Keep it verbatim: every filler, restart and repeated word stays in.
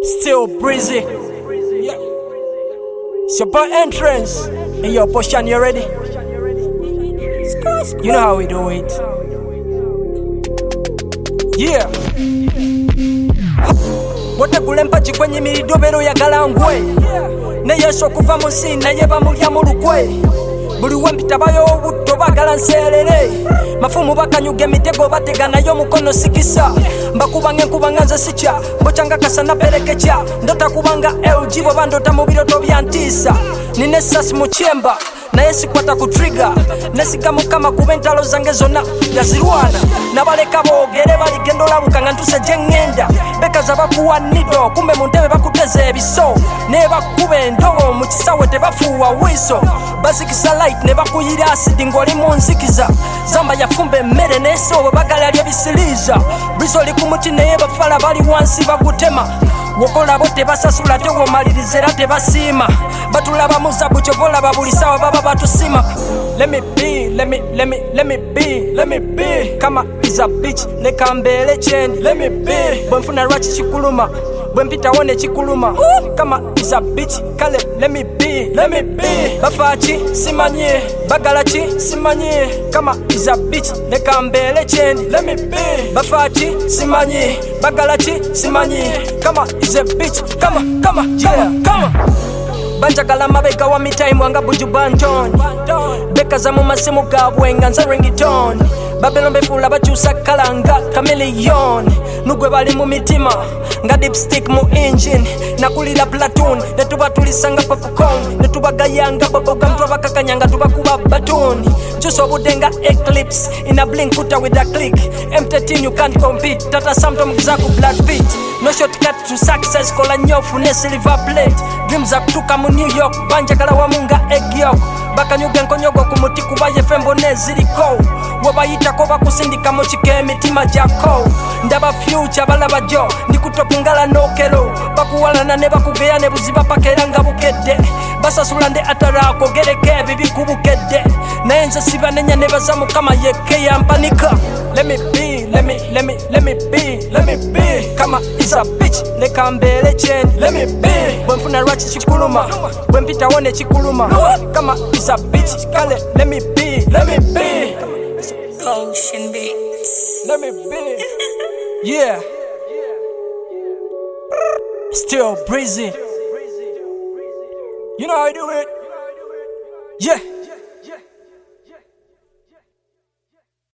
Still breezy. Yeah. It's your boy Entrance. And your Poshan, you ready? You know how we do it. Yeah. Wote kulempa chikwenye milidobero ya galangwe. Ne yeso kuva musi na yeba mulya mulukwe. Buli wempita bayo obuto bagala nserere. Mafumu bakanyuga emitego batega nayo mukono sikisa. Mbakubanga nkubanga nze sicha bochanga kasana perekecha ndota kubanga L G bo bandota mu biroto byantisa nine sasi mu chemba naye sikwata ku trigger nesikamu kama kubentalo zange zona yazirwana nabaleka boogere baligendo labukanga ntuse jengenda bekaza bakuwa nido kumbe muntebe bakuteze ebiso ne bakube endobo mu kisawe tebafuwa wiso bazikisa light ne bakuyira acid ngoli mu nzikiza zamba yafumbe mmere neso bagala lya bisiliza biso likumuti naye bafala bali wansi bagutema wokola bote basasula tewo malirizera tebasima batulaba muzabu chobola babulisawa baba batusima. Let me be, let me, let me, let me be, let me be. Kama is a bitch, nekambele chendi. Let me be. Bwemfuna rachi chikuluma, bwempita wone chikuluma. Kama is a bitch, kale, let me be, let me be. Bafachi, simanye, bagalachi, simanye. Kama is a bitch, nekambele chendi. Let me be. Bafachi, simanye, bagalachi, simanye. Kama is a bitch, kama, kama, yeah, kama. Banjagala mabeka wa mitaimu anga buju banton Beka za mu masimu gabwe nga nza ringtone Babylon befula bachusa kalanga chameleon Nugwe bali mu mitima nga dipstick mu engine Nakulila platoon netuba tulisanga popcorn netuba gayanga boboga mtu bakakanyanga tuba kuba baton Just obudenga eclipse in a blink kuta with a click Empty tin you can't compete tata samtom gizaku black beat No shortcut to success kola nyofu ne silver plate Dreams up tuka mu New York banjagala wa munga egg yolk bakanyuga nkonyogo ku muti kubaye fembo neziriko wabayita ko bakusindika mu kike mitima jako ndaba future balaba jo ndikutopungala nokero bakuwalana ne bakugeya ne buziba pakera nga bukedde basasula nde atarako gereke bibi kubukedde nayenze sibanenya ne bazamu kama yeke yampanika. Let me be, let me, let me, let me be, let me be. Kama is a bitch, nekambele chendi. Let me be. Bwemfuna rachi chikuluma, bwempita wone chikuluma. Kama is a bitch, kale, let me be, let me be. Ocean Beats. Let me be. Yeah. Still breezy. You know how I do it. Yeah.